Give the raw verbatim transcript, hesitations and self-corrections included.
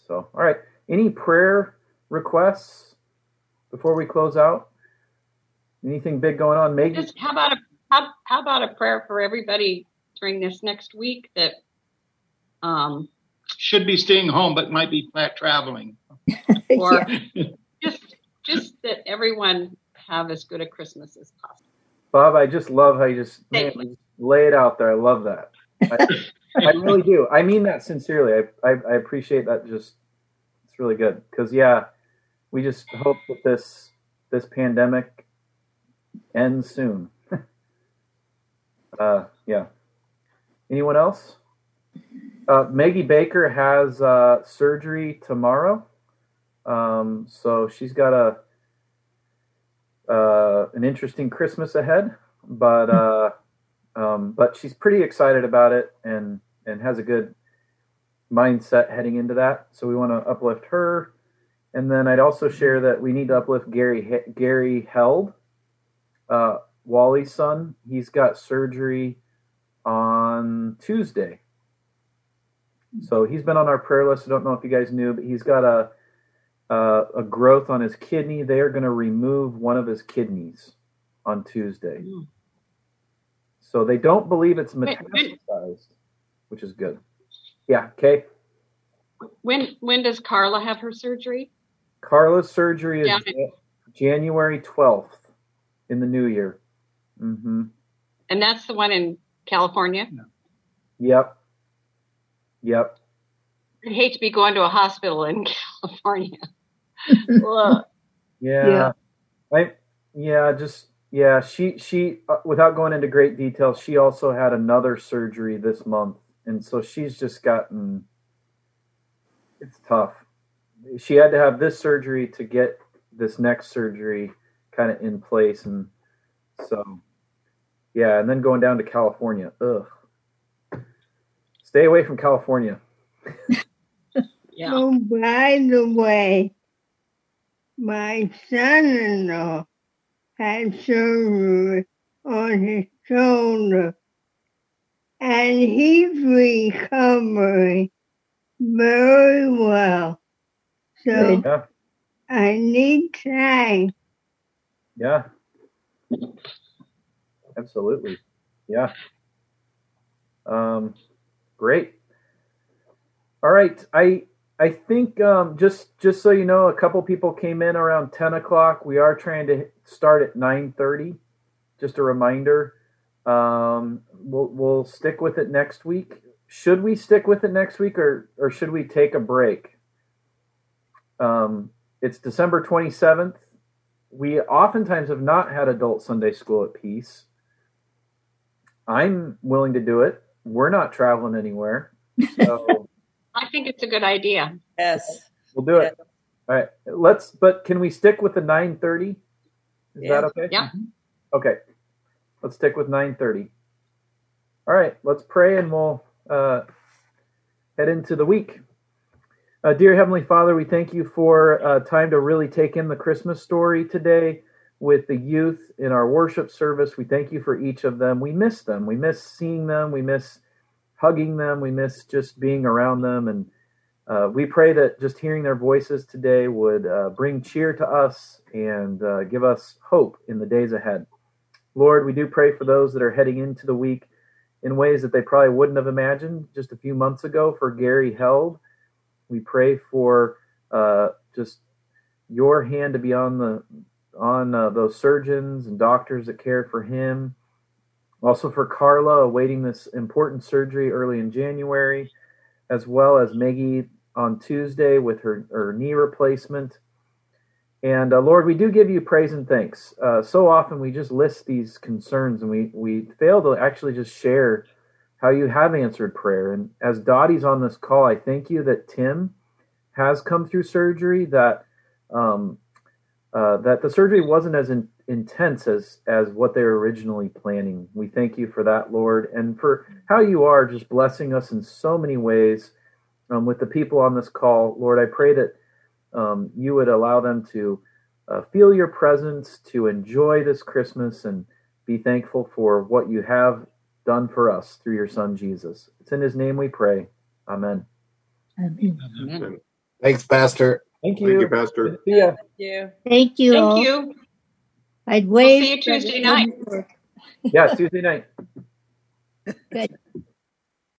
So, all right. Any prayer requests before we close out? Anything big going on? Maggie? Just how about a how, how about a prayer for everybody during this next week that um should be staying home but might be back traveling, or just just that everyone have as good a Christmas as possible. Bob, I just love how you just, man, you just lay it out there. I love that. I, I really do. I mean that sincerely. I, I, I appreciate that. Just, it's really good. Because, yeah, we just hope that this this pandemic ends soon. uh, yeah. Anyone else? Uh, Maggie Baker has uh, surgery tomorrow. Um, so she's got a uh, an interesting Christmas ahead. But uh, um, but she's pretty excited about it and, and has a good mindset heading into that. So we want to uplift her. And then I'd also share that we need to uplift Gary Gary Held, uh, Wally's son. He's got surgery on Tuesday. So he's been on our prayer list. I don't know if you guys knew, but he's got a a, a growth on his kidney. They are going to remove one of his kidneys on Tuesday. Mm. So they don't believe it's metastasized, which is good. Yeah, Kay? When when does Carla have her surgery? Carla's surgery is yeah. January twelfth in the new year. Mm-hmm. And that's the one in California? Yep. Yep. I'd hate to be going to a hospital in California. yeah. yeah. I, yeah, just, yeah, she, she uh, without going into great detail, she also had another surgery this month. And so she's just gotten, it's tough. She had to have this surgery to get this next surgery kind of in place. And so, yeah, and then going down to California. Ugh. Stay away from California. Yeah. Oh, by the way, my son-in-law had surgery on his shoulder, and he's recovering very well. So yeah. I need time. Yeah. Absolutely. Yeah. Um, great. All right. I I think um, just just so you know, a couple people came in around ten o'clock. We are trying to start at nine thirty. Just a reminder. Um, we'll we'll stick with it next week. Should we stick with it next week, or or should we take a break? Um, it's December twenty-seventh. We oftentimes have not had adult Sunday school at Peace. I'm willing to do it. We're not traveling anywhere. So I think it's a good idea. Yes. We'll do it. All right. Let's, but can we stick with the nine thirty? Is yeah. that okay? Yeah. Okay. Let's stick with nine thirty. All right. Let's pray and we'll uh, head into the week. Uh, dear Heavenly Father, we thank you for uh, time to really take in the Christmas story today with the youth in our worship service. We thank you for each of them. We miss them. We miss seeing them. We miss hugging them. We miss just being around them. And uh, we pray that just hearing their voices today would uh, bring cheer to us and uh, give us hope in the days ahead. Lord, we do pray for those that are heading into the week in ways that they probably wouldn't have imagined just a few months ago. For Gary Held, we pray for uh, just your hand to be on the on uh, those surgeons and doctors that care for him. Also for Carla, awaiting this important surgery early in January, as well as Maggie on Tuesday with her, her knee replacement. And uh, Lord, we do give you praise and thanks. Uh, so often we just list these concerns and we, we fail to actually just share how you have answered prayer. And as Dottie's on this call, I thank you that Tim has come through surgery, that um, uh, that the surgery wasn't as in, intense as as what they were originally planning. We thank you for that, Lord, and for how you are just blessing us in so many ways um, with the people on this call. Lord, I pray that um, you would allow them to uh, feel your presence, to enjoy this Christmas, and be thankful for what you have done for us through your Son, Jesus. It's in his name we pray. Amen. Amen. Amen. Thanks, Pastor. Thank you. Thank you, Pastor. Good to see ya. you. Thank you Thank all. you. I'd We'll wave. see you but Tuesday it night. wouldn't work. Yeah, Tuesday night. Good.